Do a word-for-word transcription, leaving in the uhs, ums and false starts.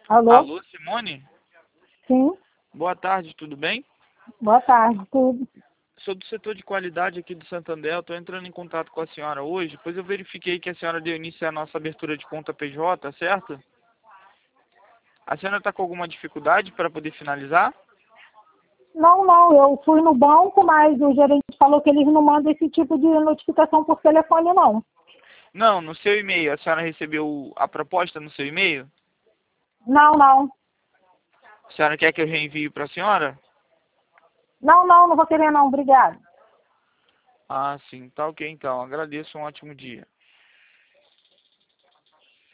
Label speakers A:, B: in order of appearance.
A: Alô?
B: Alô, Simone?
A: Sim,
B: Boa tarde, tudo bem?
A: boa tarde, tudo.
B: Sou do setor de qualidade aqui do Santander, estou entrando em contato com a senhora hoje, pois eu verifiquei que a senhora deu início à nossa abertura de conta P J, certo? A senhora está com alguma dificuldade para poder finalizar?
A: Não, não, eu fui no banco, mas o gerente falou que eles não mandam esse tipo de notificação por telefone, não.
B: Não, no seu e-mail, a senhora recebeu a proposta no seu e-mail?
A: Não, não.
B: A senhora quer que eu reenvie para a senhora?
A: Não, não, não vou querer não, obrigada.
B: Ah, sim, tá ok então, agradeço, um ótimo dia.